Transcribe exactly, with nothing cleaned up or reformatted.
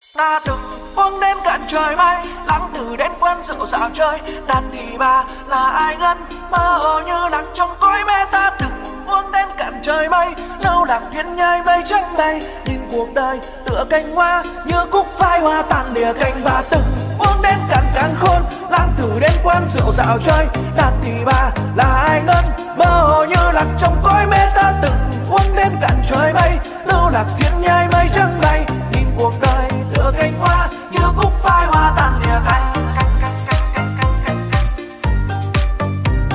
Ta từng uống đến cạn trời mây, lãng từ đến quán rượu dạo chơi. Đàn thì bà là ai ngân, mơ hồ như lạc trong cõi mê. Ta từng uống đến cạn trời mây, lâu lạc thiên nhai mây trắng bay. Nhìn cuộc đời tựa cành hoa, như cúc phai hoa tàn lìa cành. Và từng uống đến cạn càn khôn, lãng từ đến quán rượu dạo chơi. Đàn thì bà là ai ngân, mơ hồ như lạc trong cõi mê. Ta từng uống đến cạn trời mây, lâu lạc thiên nhai